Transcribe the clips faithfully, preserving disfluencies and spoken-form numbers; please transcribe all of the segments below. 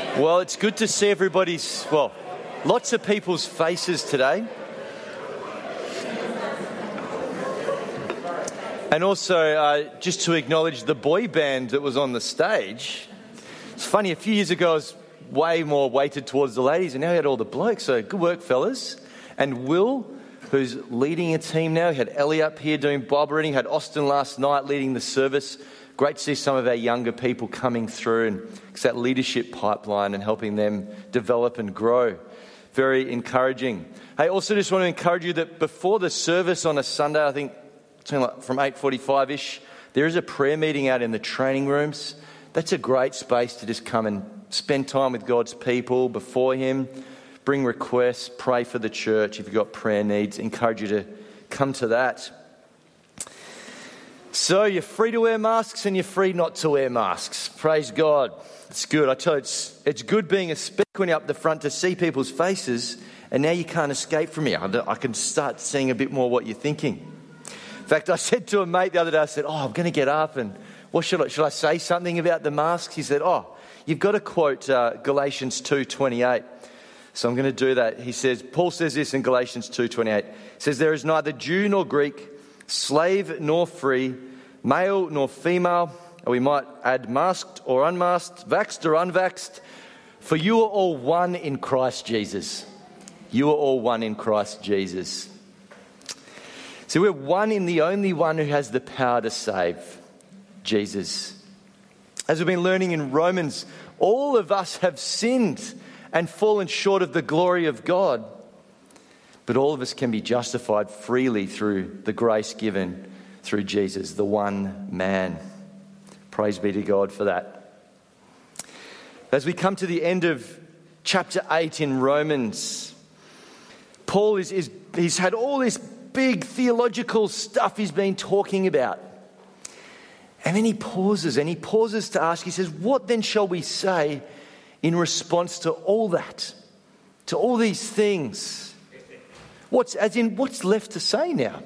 Well, it's good to see everybody's, well, lots of people's faces today. And also, uh, just to acknowledge the boy band that was on the stage. It's funny, a few years ago I was way more weighted towards the ladies, and now we had all the blokes, so good work, fellas. And Will, who's leading a team now, we had Ellie up here doing Bible reading, had Austin last night leading the service. Great to see some of our younger people coming through, and it's that leadership pipeline and helping them develop and grow. Very encouraging. Hey, also just want to encourage you that before the service on a Sunday, I think like from eight forty-five-ish, there is a prayer meeting out in the training rooms. That's a great space to just come and spend time with God's people before Him, bring requests, pray for the church. If you've got prayer needs, encourage you to come to that. So you're free to wear masks and you're free not to wear masks. Praise God. It's good. I tell you, it's, it's good being a speaker when you're up the front to see people's faces, and now you can't escape from me. I, I can start seeing a bit more what you're thinking. In fact, I said to a mate the other day, I said, oh, I'm going to get up and what should I, should I say something about the masks? He said, oh, you've got to quote uh, Galatians two twenty-eight. So I'm going to do that. He says, Paul says this in Galatians two twenty-eight. He says, there is neither Jew nor Greek, slave nor free, male nor female, or we might add masked or unmasked, vaxxed or unvaxxed, for you are all one in Christ Jesus. You are all one in Christ Jesus. So we're one in the only one who has the power to save, Jesus. As we've been learning in Romans, all of us have sinned and fallen short of the glory of God. But all of us can be justified freely through the grace given through Jesus, the one man. Praise be to God for that. As we come to the end of chapter eight in Romans, Paul is, is he's had all this big theological stuff he's been talking about. And then he pauses and he pauses to ask, he says, what then shall we say in response to all that, to all these things? What's, as in, what's left to say now?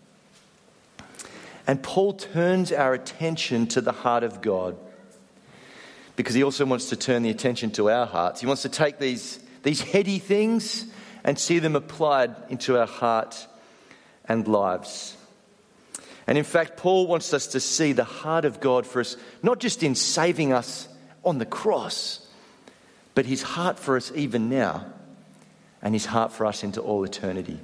And Paul turns our attention to the heart of God, because he also wants to turn the attention to our hearts. He wants to take these, these heady things and see them applied into our heart and lives. And in fact, Paul wants us to see the heart of God for us, not just in saving us on the cross, but his heart for us even now, and his heart for us into all eternity.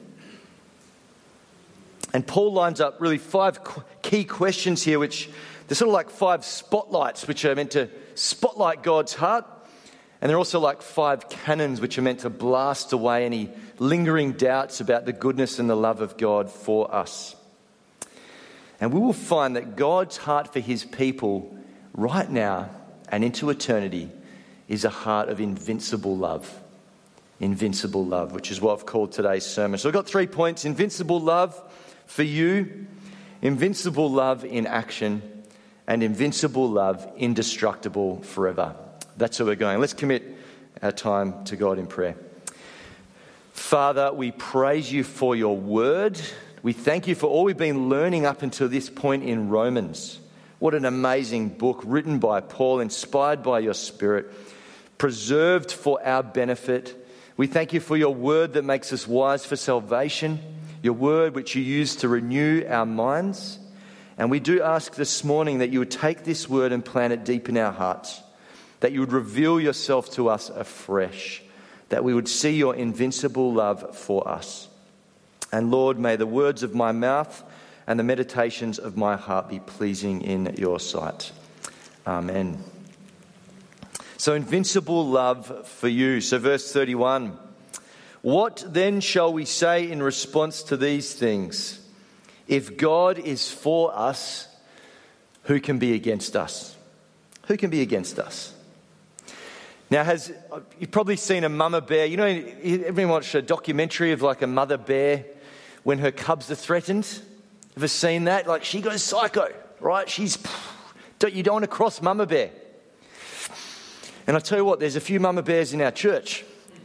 And Paul lines up really five key questions here, which they're sort of like five spotlights, which are meant to spotlight God's heart. And they're also like five cannons, which are meant to blast away any lingering doubts about the goodness and the love of God for us. And we will find that God's heart for his people right now and into eternity is a heart of invincible love. Invincible love, which is what I've called today's sermon. So I've got three points. Invincible love for you, invincible love in action, and invincible love indestructible forever. That's where we're going. Let's commit our time to God in prayer. Father, we praise you for your word. We thank you for all we've been learning up until this point in Romans. What an amazing book written by Paul, inspired by your Spirit, preserved for our benefit. We thank you for your word that makes us wise for salvation, your word which you use to renew our minds. And we do ask this morning that you would take this word and plant it deep in our hearts, that you would reveal yourself to us afresh, that we would see your invincible love for us. And Lord, may the words of my mouth and the meditations of my heart be pleasing in your sight. Amen. So invincible love for you. So verse thirty-one. What then shall we say in response to these things? If God is for us, who can be against us? Who can be against us? Now, has you've probably seen a mama bear. You know, everyone watched a documentary of like a mother bear when her cubs are threatened. Ever seen that? Like, she goes psycho, right? She's, don't, you don't want to cross mama bear. And I tell you what, there's a few mama bears in our church.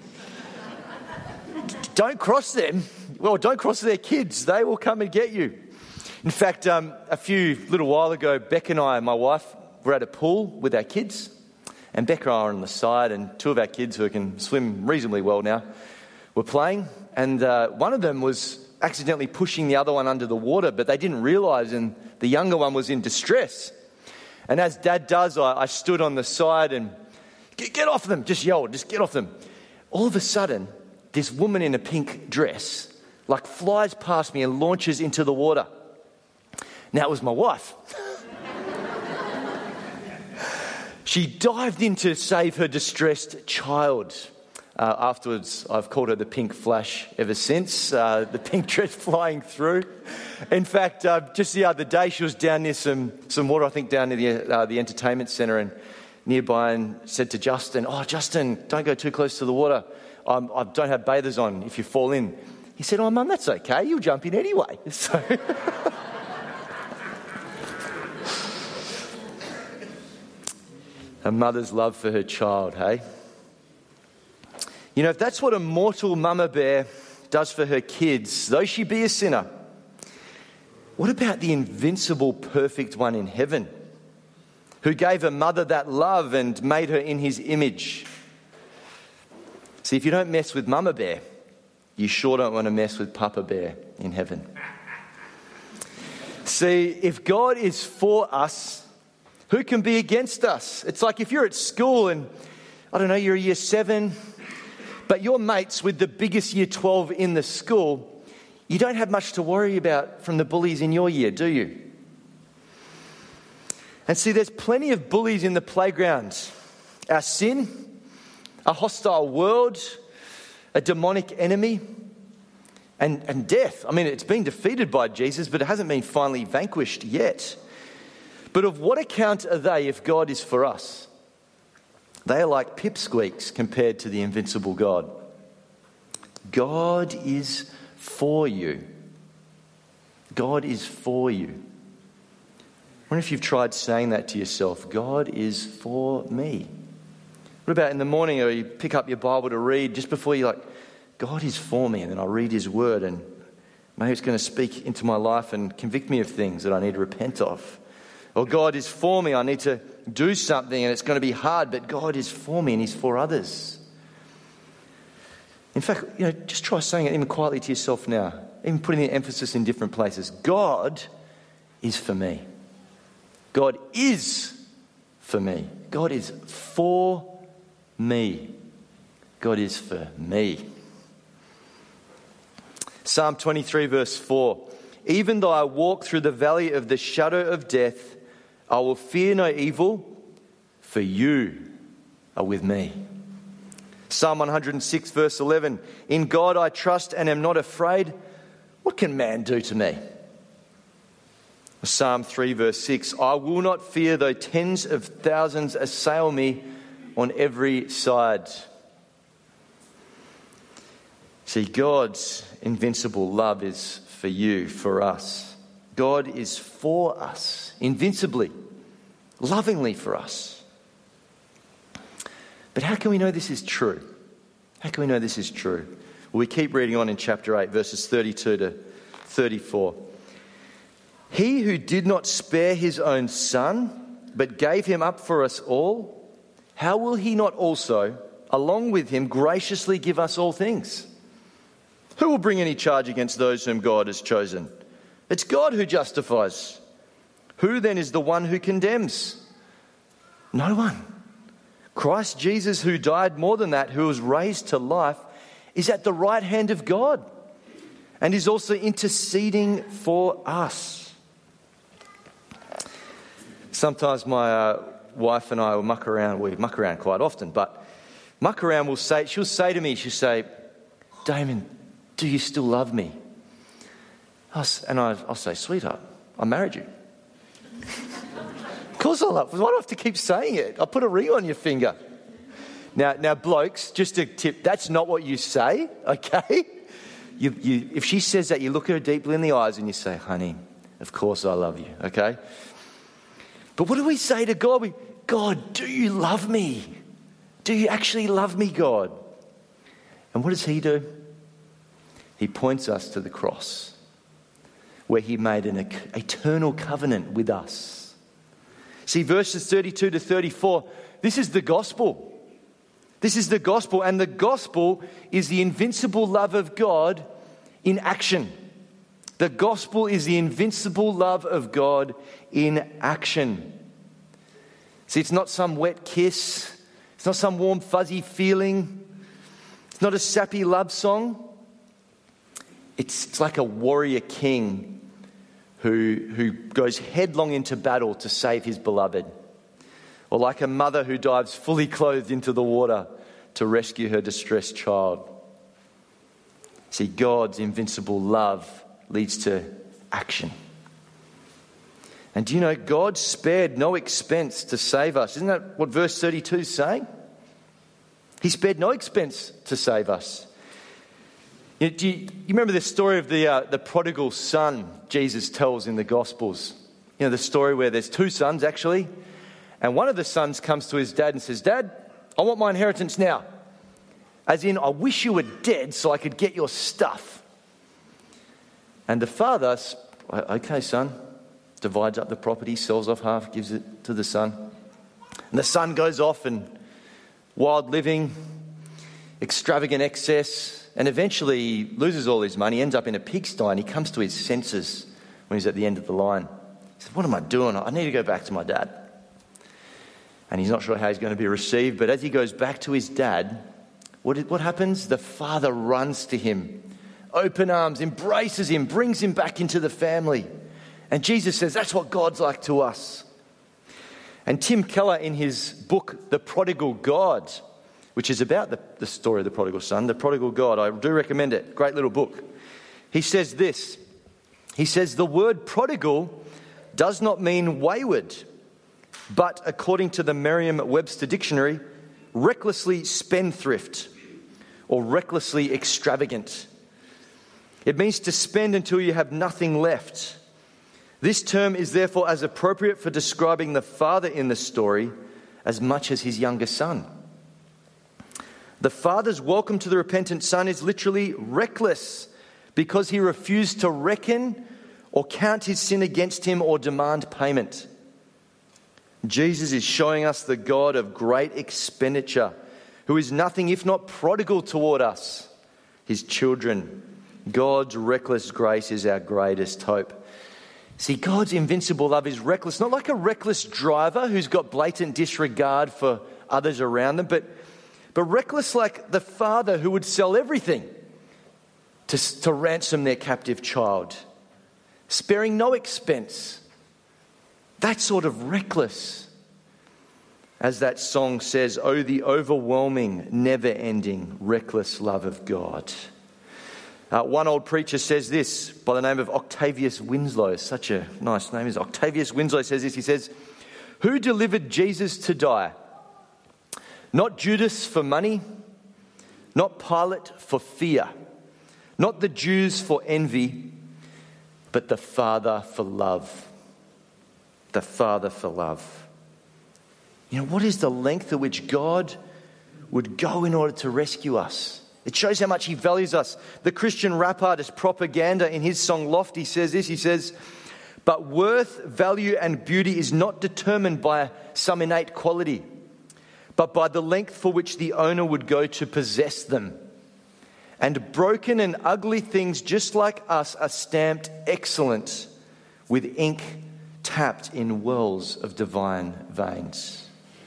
Don't cross them. Well, don't cross their kids. They will come and get you. In fact, um, a few little while ago, Beck and I, my wife, were at a pool with our kids. And Becca and I are on the side, and two of our kids who can swim reasonably well now were playing. And uh, one of them was accidentally pushing the other one under the water, but they didn't realise, and the younger one was in distress. And as Dad does, I, I stood on the side and, get, get off them, just yelled, just get off them. All of a sudden, this woman in a pink dress like flies past me and launches into the water. Now it was my wife. She dived in to save her distressed child. Uh, afterwards, I've called her the pink flash ever since, uh, the pink dress flying through. In fact, uh, just the other day, she was down near some, some water, I think down near the, uh, the entertainment centre and nearby, and said to Justin, oh, Justin, don't go too close to the water. I'm, I don't have bathers on if you fall in. He said, oh, Mum, that's okay. You'll jump in anyway. So... A mother's love for her child, hey? You know, if that's what a mortal mama bear does for her kids, though she be a sinner, what about the invincible, perfect one in heaven, who gave a mother that love and made her in his image? See, if you don't mess with mama bear, you sure don't want to mess with Papa Bear in heaven. See, if God is for us, who can be against us? It's like if you're at school and, I don't know, you're a year seven, but you're mates with the biggest year twelve in the school, you don't have much to worry about from the bullies in your year, do you? And see, there's plenty of bullies in the playground. Our sin, a hostile world, a demonic enemy, and, and death. I mean, it's been defeated by Jesus, but it hasn't been finally vanquished yet. But of what account are they if God is for us? They are like pipsqueaks compared to the invincible God. God is for you. God is for you. I wonder if you've tried saying that to yourself. God is for me. What about in the morning, or you pick up your Bible to read just before you're like, God is for me, and then I'll read his word, and maybe it's going to speak into my life and convict me of things that I need to repent of. Or God is for me, I need to do something and it's going to be hard, but God is for me and he's for others. In fact, you know, just try saying it even quietly to yourself now, even putting the emphasis in different places. God is for me. God is for me. God is for me. God is for me. Psalm twenty-three verse four. Even though I walk through the valley of the shadow of death, I will fear no evil, for you are with me. Psalm one hundred six verse eleven. In God I trust and am not afraid. What can man do to me? Psalm three verse six. I will not fear though tens of thousands assail me on every side. See, God's invincible love is for you, for us. God is for us, invincibly, lovingly for us. But how can we know this is true? How can we know this is true? Well, we keep reading on in chapter eight, verses thirty-two to thirty-four. He who did not spare his own son, but gave him up for us all, how will he not also, along with him, graciously give us all things? Who will bring any charge against those whom God has chosen? It's God who justifies. Who then is the one who condemns? No one. Christ Jesus, who died, more than that, who was raised to life, is at the right hand of God and is also interceding for us. Sometimes my uh, wife and I will muck around. We muck around quite often, but muck around will say, she'll say to me, she'll say, Damon, do you still love me? And I'll say, sweetheart, I married you. Of course I love you. Why do I have to keep saying it? I'll put a ring on your finger. Now, now, blokes, just a tip, that's not what you say, okay? You, you, if she says that, you look at her deeply in the eyes and you say, honey, of course I love you, okay? But what do we say to God? We, God, do you love me? Do you actually love me, God? And what does he do? He points us to the cross, where he made an eternal covenant with us. See, verses thirty-two to thirty-four this is the gospel. This is the gospel, and the gospel is the invincible love of God in action. The gospel is the invincible love of God in action. See, it's not some wet kiss. It's not some warm, fuzzy feeling. It's not a sappy love song. It's, it's like a warrior king who, who goes headlong into battle to save his beloved. Or like a mother who dives fully clothed into the water to rescue her distressed child. See, God's invincible love leads to action. And do you know, God spared no expense to save us. Isn't that what verse thirty-two is saying? He spared no expense to save us. You, know, do you, you remember the story of the, uh, the prodigal son Jesus tells in the Gospels? You know, the story where there's two sons actually. And one of the sons comes to his dad and says, "Dad, I want my inheritance now. As in, I wish you were dead so I could get your stuff." And the father, "Okay, son," divides up the property, sells off half, gives it to the son. And the son goes off and wild living, extravagant excess, and eventually he loses all his money, ends up in a pigsty, and he comes to his senses when he's at the end of the line. He says, "What am I doing? I need to go back to my dad." And he's not sure how he's going to be received, but as he goes back to his dad, what, what happens? The father runs to him, open arms, embraces him, brings him back into the family. And Jesus says that's what God's like to us. And Tim Keller, in his book, The Prodigal God, which is about the, the story of the prodigal son, The Prodigal God, I do recommend it. Great little book. He says this. He says, "The word prodigal does not mean wayward, but according to the Merriam-Webster dictionary, recklessly spendthrift or recklessly extravagant. It means to spend until you have nothing left. This term is therefore as appropriate for describing the father in the story as much as his younger son. The father's welcome to the repentant son is literally reckless because he refused to reckon or count his sin against him or demand payment. Jesus is showing us the God of great expenditure, who is nothing if not prodigal toward us, his children. God's reckless grace is our greatest hope." See, God's invincible love is reckless, not like a reckless driver who's got blatant disregard for others around them, but, but reckless like the father who would sell everything to, to ransom their captive child, sparing no expense. That sort of reckless. As that song says, "Oh, the overwhelming, never-ending, reckless love of God." Uh, one old preacher says this by the name of Octavius Winslow. Such a nice name. Is Octavius Winslow says this. He says, "Who delivered Jesus to die? Not Judas for money, not Pilate for fear, not the Jews for envy, but the Father for love." The Father for love. You know, what is the length at which God would go in order to rescue us? It shows how much he values us. The Christian rap artist Propaganda, in his song Lofty, says this. He says, "But worth, value and beauty is not determined by some innate quality, but by the length for which the owner would go to possess them. And broken and ugly things just like us are stamped excellent with ink tapped in wells of divine veins."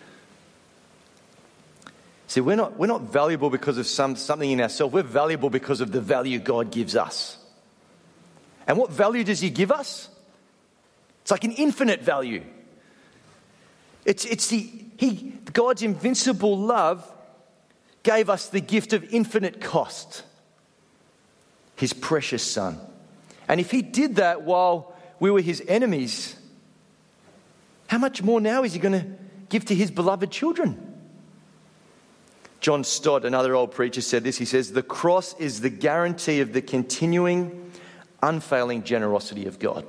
See, we're not, we're not valuable because of some, something in ourselves. We're valuable because of the value God gives us. And what value does he give us? It's like an infinite value. It's, it's the, he, God's invincible love gave us the gift of infinite cost. His precious son. And if he did that while we were his enemies, how much more now is he going to give to his beloved children? John Stott, another old preacher, said this. He says, "The cross is the guarantee of the continuing, unfailing generosity of God."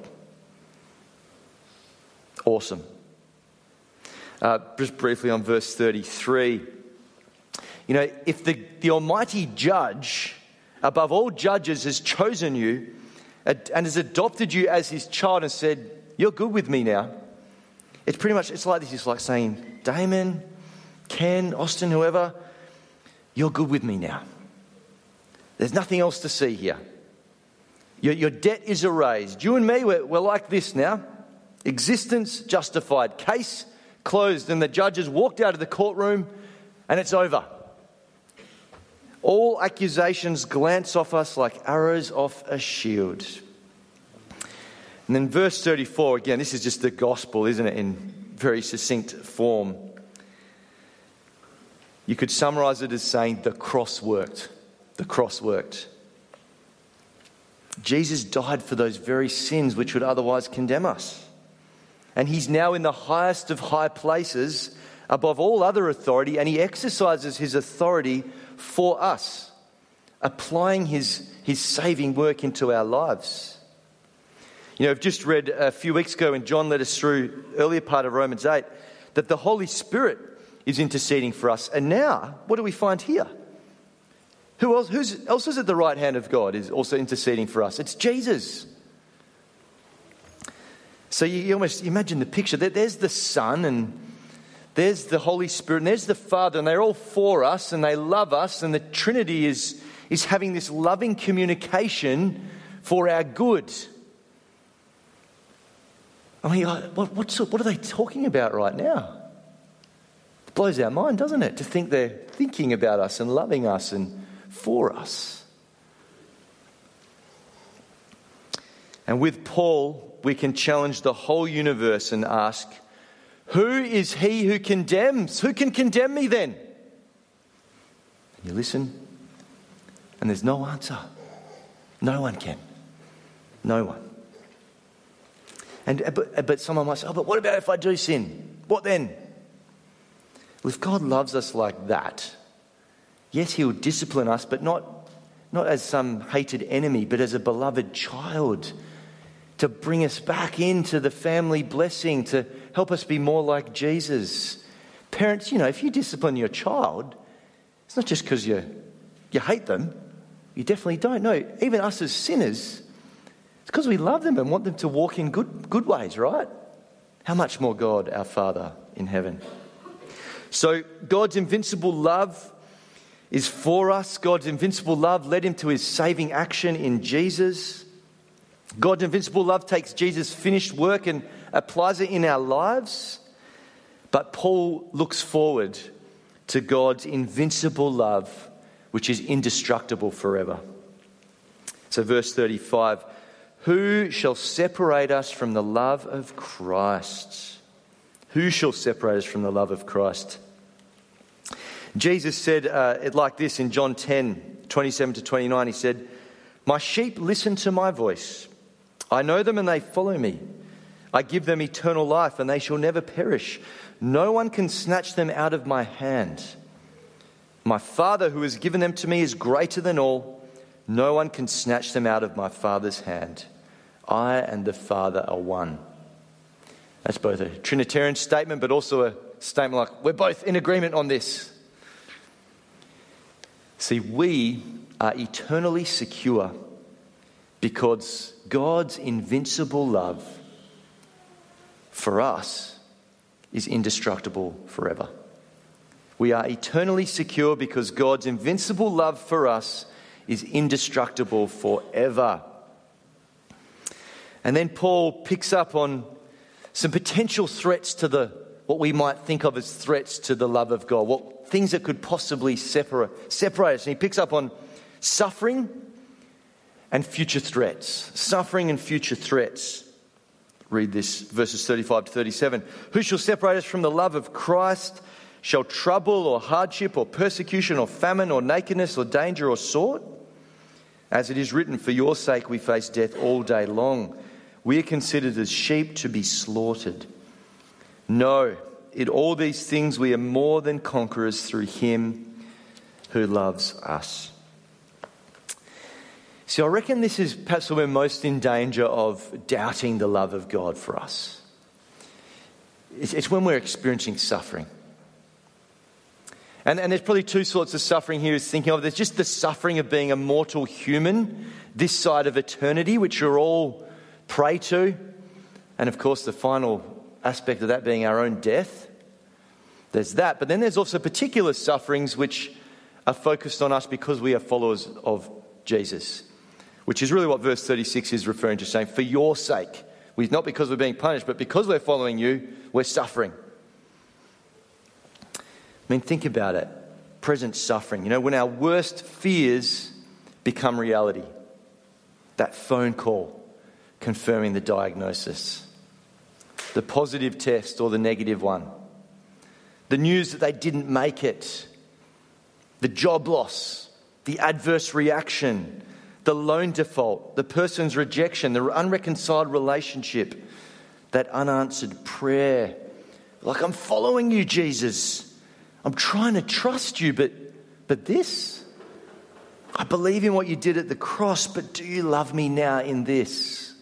Awesome. Uh, just briefly on verse thirty-three. You know, if the, the Almighty Judge, above all judges, has chosen you and has adopted you as his child and said, "You're good with me now," it's pretty much, it's like this. It's like saying, "Damon, Ken, Austin, whoever, you're good with me now. There's nothing else to see here. Your, your debt is erased. You and me, we're, we're like this now. Existence justified. Case closed. And the judges walked out of the courtroom and it's over. All accusations glance off us like arrows off a shield. And then verse thirty-four, again, this is just the gospel, isn't it, in very succinct form. You could summarize it as saying the cross worked. The cross worked. Jesus died for those very sins which would otherwise condemn us. And he's now in the highest of high places above all other authority, and he exercises his authority for us, applying his, his saving work into our lives. You know, I've just read a few weeks ago when John led us through earlier part of Romans eight that the Holy Spirit is interceding for us. And now, what do we find here? Who else, who's, else is at the right hand of God is also interceding for us? It's Jesus. So you, you almost imagine the picture. There's the Son and there's the Holy Spirit and there's the Father, and they're all for us and they love us, and the Trinity is, is having this loving communication for our good. I mean, what, what's, what are they talking about right now? It blows our mind, doesn't it? To think they're thinking about us and loving us and for us. And with Paul, we can challenge the whole universe and ask, who is he who condemns? Who can condemn me then? And you listen, and there's no answer. No one can. No one. And but, but someone might say, oh, but what about if I do sin? What then? Well, if God loves us like that, yes, he will discipline us, but not, not as some hated enemy, but as a beloved child, to bring us back into the family blessing, to help us be more like Jesus. Parents, you know, if you discipline your child, it's not just because you, you hate them. You definitely don't. No, even us as sinners, it's because we love them and want them to walk in good, good ways, right? How much more God, our Father in heaven. So God's invincible love is for us. God's invincible love led him to his saving action in Jesus. God's invincible love takes Jesus' finished work and applies it in our lives. But Paul looks forward to God's invincible love, which is indestructible forever. So verse thirty-five, who shall separate us from the love of Christ? Who shall separate us from the love of Christ? Jesus said uh, it like this in John ten, twenty-seven to twenty-nine. He said, my sheep listen to my voice. I know them and they follow me. I give them eternal life and they shall never perish. No one can snatch them out of my hand. My Father who has given them to me is greater than all. No one can snatch them out of my Father's hand. I and the Father are one. That's both a Trinitarian statement, but also a statement like, we're both in agreement on this. See, we are eternally secure because God's invincible love for us is indestructible forever. We are eternally secure because God's invincible love for us is indestructible forever. And then Paul picks up on some potential threats to the, what we might think of as threats to the love of God, what things that could possibly separate, separate us. And he picks up on suffering and future threats. Suffering and future threats. Read this, verses thirty-five to thirty-seven. Who shall separate us from the love of Christ? Shall trouble or hardship or persecution or famine or nakedness or danger or sword? As it is written, for your sake we face death all day long. We are considered as sheep to be slaughtered. No, in all these things we are more than conquerors through him who loves us. See, I reckon this is perhaps when we're most in danger of doubting the love of God for us. It's, it's when we're experiencing suffering. And, and there's probably two sorts of suffering here he's thinking of. There's just the suffering of being a mortal human this side of eternity, which we're all prey to. And of course, the final aspect of that being our own death. There's that. But then there's also particular sufferings which are focused on us because we are followers of Jesus, which is really what verse thirty-six is referring to, saying, for your sake. We, not because we're being punished, but because we're following you, we're suffering. I mean, think about it. Present suffering. You know, when our worst fears become reality. That phone call confirming the diagnosis. The positive test or the negative one. The news that they didn't make it. The job loss. The adverse reaction. The loan default. The person's rejection. The unreconciled relationship. That unanswered prayer. Like, I'm following you, Jesus. I'm trying to trust you, but but this? I believe in what you did at the cross, but do you love me now in this?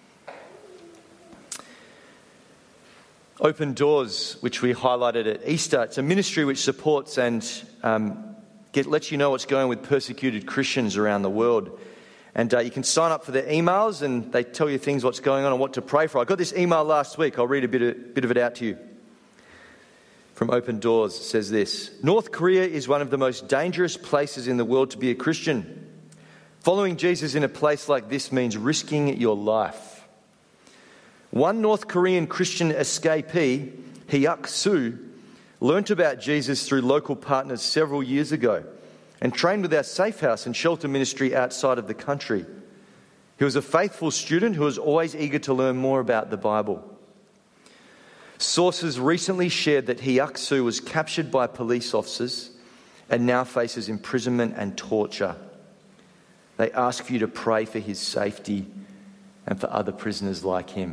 Open Doors, which we highlighted at Easter, it's a ministry which supports and um, get, lets you know what's going on with persecuted Christians around the world. And uh, you can sign up for their emails and they tell you things, what's going on and what to pray for. I got this email last week. I'll read a bit of, bit of it out to you. From Open Doors, it says this: North Korea is one of the most dangerous places in the world to be a Christian. Following Jesus in a place like this means risking your life. One North Korean Christian escapee, Hyuk Soo, learnt about Jesus through local partners several years ago and trained with our Safe House and shelter ministry outside of the country. He was a faithful student who was always eager to learn more about the Bible. Sources recently shared that Hyuk Soo was captured by police officers and now faces imprisonment and torture. They ask for you to pray for his safety and for other prisoners like him.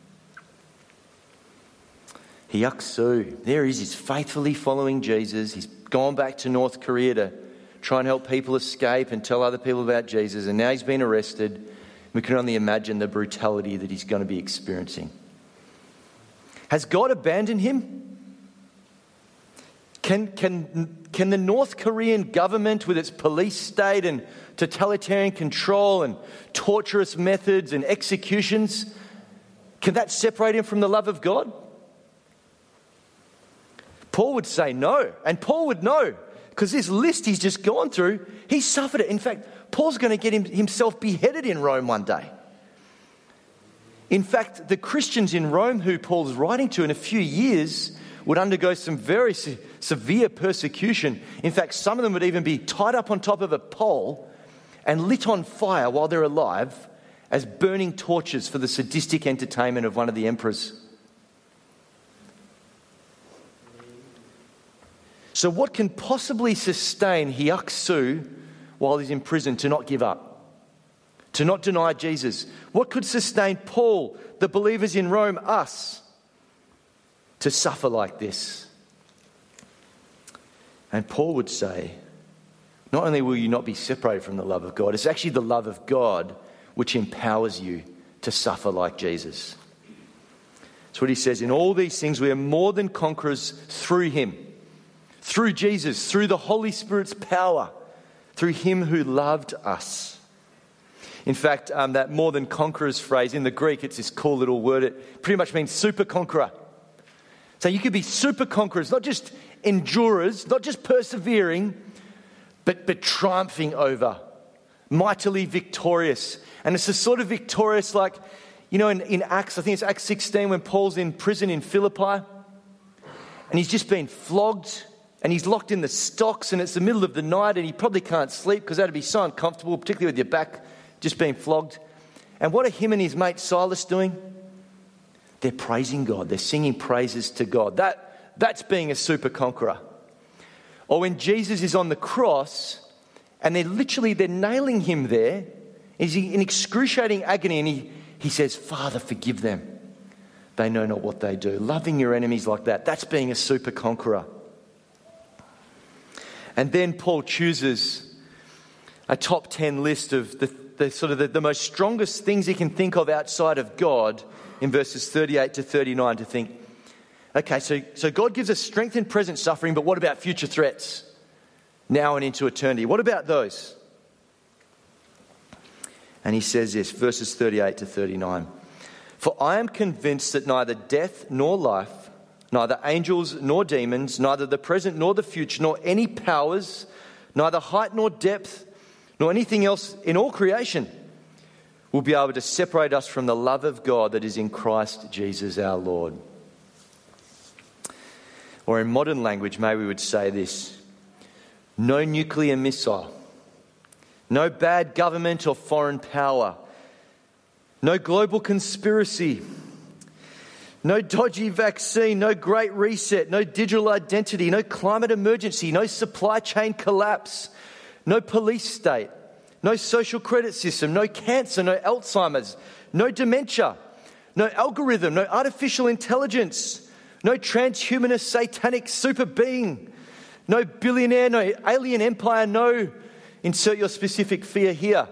Hyuk Soo, there he is, he's faithfully following Jesus. He's gone back to North Korea to try and help people escape and tell other people about Jesus, and now he's been arrested. We can only imagine the brutality that he's going to be experiencing. Has God abandoned him? Can, can, can the North Korean government with its police state and totalitarian control and torturous methods and executions, can that separate him from the love of God? Paul would say no, and Paul would know, because this list he's just gone through, he suffered it. In fact, Paul's going to get him, himself beheaded in Rome one day. In fact, the Christians in Rome who Paul's writing to in a few years would undergo some very se- severe persecution. In fact, some of them would even be tied up on top of a pole and lit on fire while they're alive as burning torches for the sadistic entertainment of one of the emperors. So what can possibly sustain Hyuk Soo while he's in prison to not give up? To not deny Jesus? What could sustain Paul, the believers in Rome, us, to suffer like this? And Paul would say, not only will you not be separated from the love of God, it's actually the love of God which empowers you to suffer like Jesus. That's what he says. In all these things we are more than conquerors through him, through Jesus, through the Holy Spirit's power, through him who loved us. In fact, um, that more than conquerors phrase, in the Greek, it's this cool little word. It pretty much means super conqueror. So you could be super conquerors, not just endurers, not just persevering, but, but triumphing over, mightily victorious. And it's a sort of victorious like, you know, in, in Acts, I think it's Acts sixteen, when Paul's in prison in Philippi, and he's just been flogged, and he's locked in the stocks, and it's the middle of the night, and he probably can't sleep because that'd be so uncomfortable, particularly with your back just being flogged. And what are him and his mate Silas doing? They're praising God. They're singing praises to God. That, that's being a super conqueror. Or when Jesus is on the cross and they're literally, they're nailing him there. He's in excruciating agony and he, he says, Father, forgive them. They know not what they do. Loving your enemies like that, that's being a super conqueror. And then Paul chooses a top ten list of the The sort of the, the most strongest things he can think of outside of God in verses thirty-eight to thirty-nine to think, okay, so, so God gives us strength in present suffering, but what about future threats now and into eternity? What about those? And he says this, verses thirty-eight to thirty-nine. For I am convinced that neither death nor life, neither angels nor demons, neither the present nor the future, nor any powers, neither height nor depth, nor anything else in all creation will be able to separate us from the love of God that is in Christ Jesus our Lord. Or in modern language, maybe we would say this: no nuclear missile, no bad government or foreign power, no global conspiracy, no dodgy vaccine, no great reset, no digital identity, no climate emergency, no supply chain collapse, no police state, no social credit system, no cancer, no Alzheimer's, no dementia, no algorithm, no artificial intelligence, no transhumanist satanic super being, no billionaire, no alien empire, no insert your specific fear here.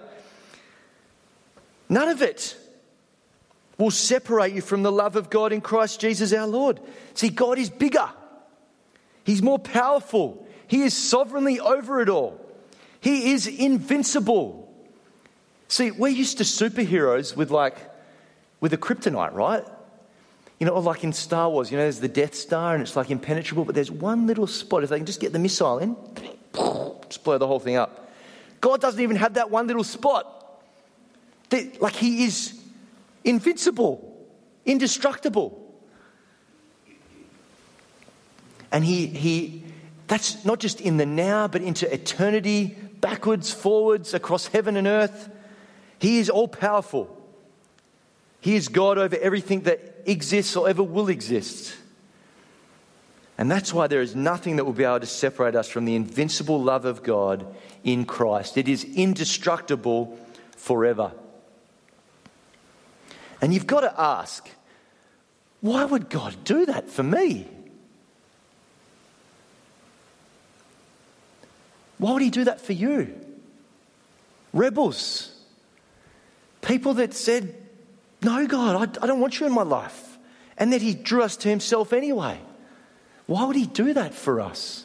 None of it will separate you from the love of God in Christ Jesus our Lord. See, God is bigger. He's more powerful. He is sovereignly over it all. He is invincible. See, we're used to superheroes with like, with a kryptonite, right? You know, like in Star Wars, you know, there's the Death Star and it's like impenetrable, but there's one little spot. If they can just get the missile in, just blow the whole thing up. God doesn't even have that one little spot. They, like he is invincible, indestructible. And he, he, that's not just in the now, but into eternity, backwards, forwards, across heaven and earth. He is all powerful. He is God over everything that exists or ever will exist. And that's why there is nothing that will be able to separate us from the invincible love of God in Christ. It is indestructible forever. And you've got to ask, why would God do that for me? Why would he do that for you? Rebels. People that said, no, God, I, I don't want you in my life. And that he drew us to himself anyway. Why would he do that for us?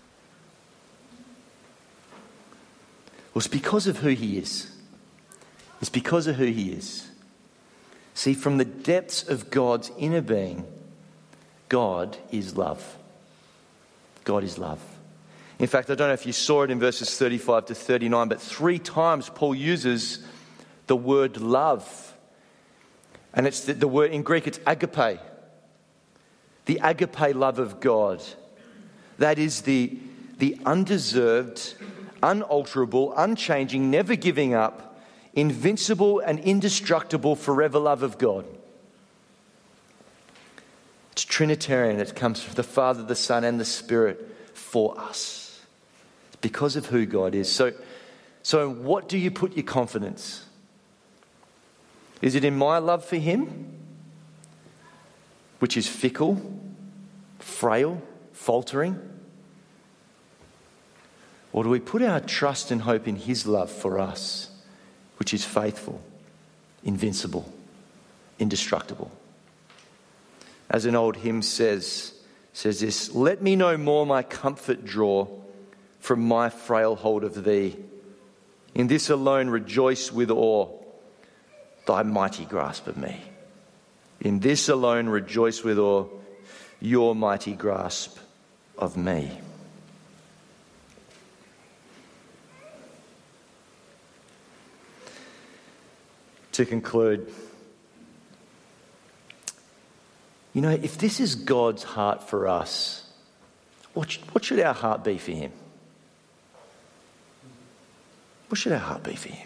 Well, it's because of who he is. It's because of who he is. See, from the depths of God's inner being, God is love. God is love. In fact, I don't know if you saw it in verses thirty-five to thirty-nine, but three times Paul uses the word love. And it's the, the word in Greek, it's agape. The agape love of God. That is the, the undeserved, unalterable, unchanging, never giving up, invincible and indestructible forever love of God. It's Trinitarian. It comes from the Father, the Son, and the Spirit for us. It's because of who God is. So, so what do you put your confidence? Is it in my love for him, which is fickle, frail, faltering? Or do we put our trust and hope in his love for us, which is faithful, invincible, indestructible? As an old hymn says, says this: let me no more my comfort draw from my frail hold of thee. In this alone rejoice with awe, thy mighty grasp of me. In this alone rejoice with awe, your mighty grasp of me. To conclude, you know, if this is God's heart for us, what should, what should our heart be for him? What should our heart be for him?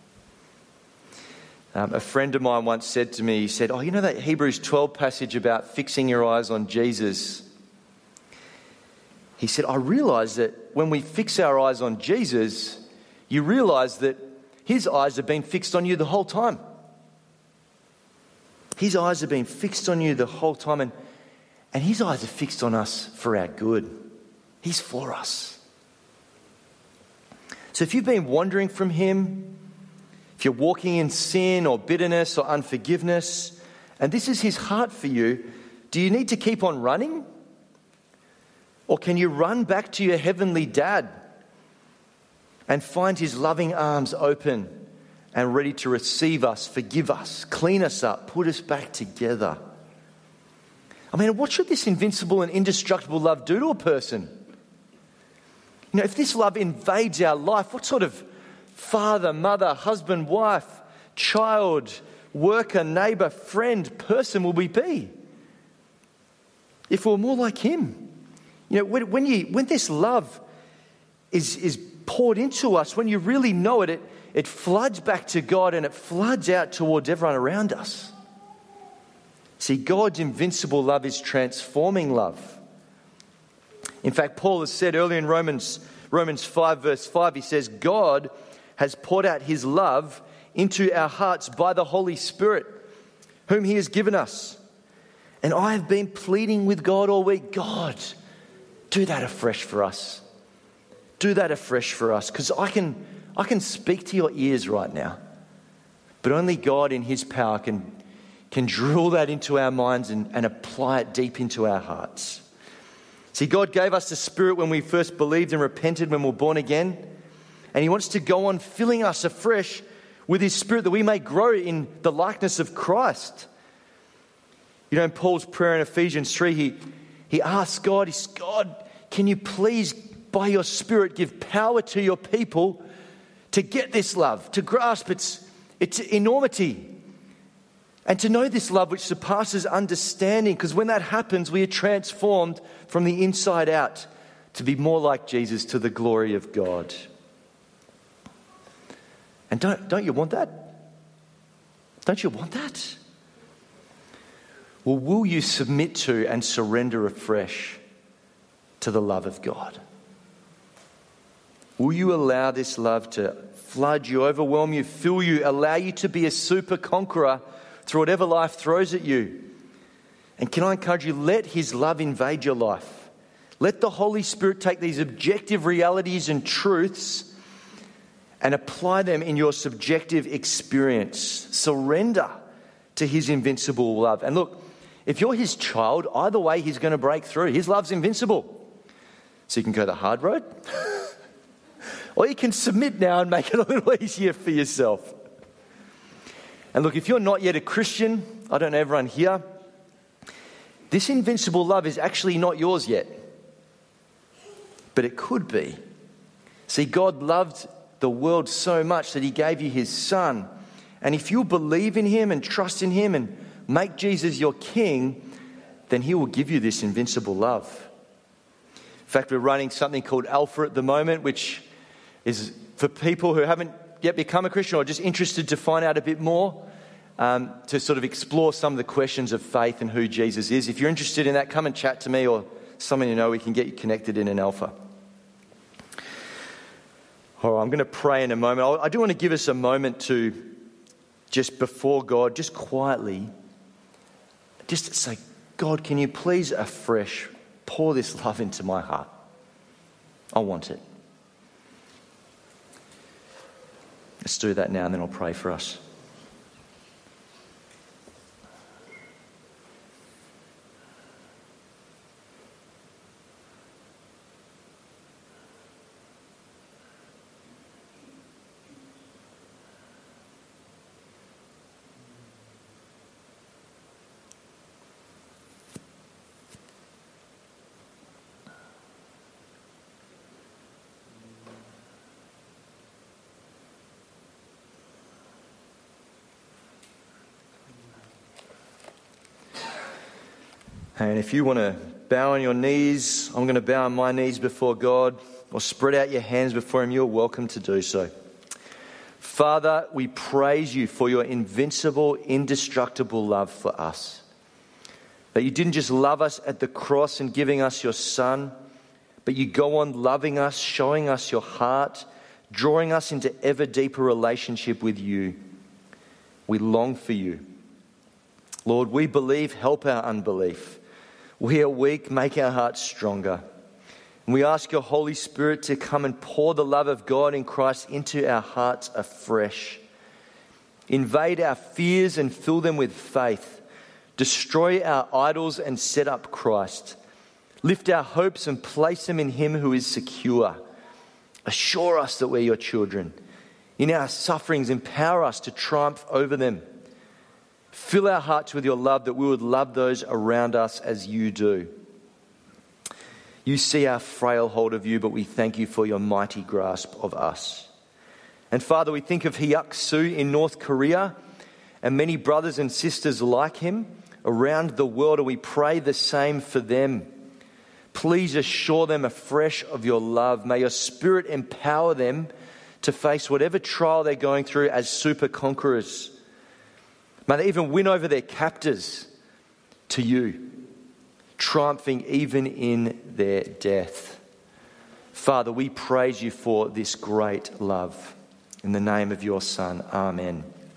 Um, a friend of mine once said to me, he said, oh, you know that Hebrews twelve passage about fixing your eyes on Jesus? He said, I realise that when we fix our eyes on Jesus, you realise that his eyes have been fixed on you the whole time. His eyes have been fixed on you the whole time, and, and his eyes are fixed on us for our good. He's for us. So if you've been wandering from him, if you're walking in sin or bitterness or unforgiveness, and this is his heart for you, do you need to keep on running? Or can you run back to your heavenly dad and find his loving arms open and ready to receive us, forgive us, clean us up, put us back together? I mean, what should this invincible and indestructible love do to a person? You know, if this love invades our life, what sort of father, mother, husband, wife, child, worker, neighbor, friend, person will we be? If we're more like him. You know, when, when, you, when this love is, is poured into us, when you really know it, it, it floods back to God and it floods out towards everyone around us. See, God's invincible love is transforming love. In fact, Paul has said earlier in Romans, Romans five verse five, he says, God has poured out his love into our hearts by the Holy Spirit, whom he has given us. And I have been pleading with God all week, God, do that afresh for us. Do that afresh for us, because I can, I can speak to your ears right now. But only God in his power can, can drill that into our minds and, and apply it deep into our hearts. See, God gave us the Spirit when we first believed and repented when we were born again. And he wants to go on filling us afresh with his Spirit that we may grow in the likeness of Christ. You know, in Paul's prayer in Ephesians three, he, he asks God, he's, God, can you please, by your Spirit, give power to your people to get this love, to grasp its, its enormity, and to know this love which surpasses understanding, because when that happens, we are transformed from the inside out to be more like Jesus, to the glory of God. And don't, don't you want that? Don't you want that? Well, will you submit to and surrender afresh to the love of God? Will you allow this love to flood you, overwhelm you, fill you, allow you to be a super conqueror through whatever life throws at you? And can I encourage you, let his love invade your life. Let the Holy Spirit take these objective realities and truths and apply them in your subjective experience. Surrender to his invincible love. And look, if you're his child, either way he's going to break through. His love's invincible. So you can go the hard road, or you can submit now and make it a little easier for yourself. And look, if you're not yet a Christian, I don't know everyone here, this invincible love is actually not yours yet. But it could be. See, God loved the world so much that he gave you his Son. And if you believe in him and trust in him and make Jesus your King, then he will give you this invincible love. In fact, we're running something called Alpha at the moment, which is for people who haven't yet become a Christian or just interested to find out a bit more, um, to sort of explore some of the questions of faith and who Jesus is. If you're interested in that, come and chat to me or someone you know. We can get you connected in an Alpha. All right, I'm going to pray in a moment. I do want to give us a moment to just before God, just quietly, just say, God, can you please afresh pour this love into my heart? I want it. Let's do that now and then I'll pray for us. And if you want to bow on your knees, I'm going to bow on my knees before God, or spread out your hands before him, you're welcome to do so. Father, we praise you for your invincible, indestructible love for us. That you didn't just love us at the cross and giving us your Son, but you go on loving us, showing us your heart, drawing us into ever deeper relationship with you. We long for you. Lord, we believe, help our unbelief. We are weak, make our hearts stronger. And we ask your Holy Spirit to come and pour the love of God in Christ into our hearts afresh. Invade our fears and fill them with faith. Destroy our idols and set up Christ. Lift our hopes and place them in him who is secure. Assure us that we're your children. In our sufferings, empower us to triumph over them. Fill our hearts with your love, that we would love those around us as you do. You see our frail hold of you, but we thank you for your mighty grasp of us. And Father, we think of Hyuk Soo in North Korea and many brothers and sisters like him around the world, and we pray the same for them. Please assure them afresh of your love. May your Spirit empower them to face whatever trial they're going through as super conquerors. May they even win over their captors to you, triumphing even in their death. Father, we praise you for this great love. In the name of your Son, amen.